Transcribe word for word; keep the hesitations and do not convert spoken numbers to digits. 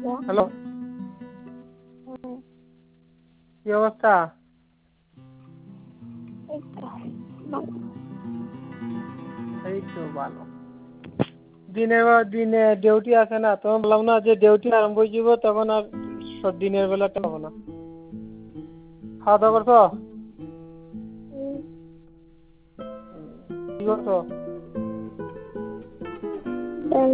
Hello, কি অবস্থা? এই তো ভালো। দিনের বেলা দিনে ডিউটি আছে না, তখন বললাম না যে ডিউটি আরম্ভ হয়ে যাব, তখন আর দিনের বেলাটা পাবো না। খাওয়া দাওয়া করছো? কি করছো?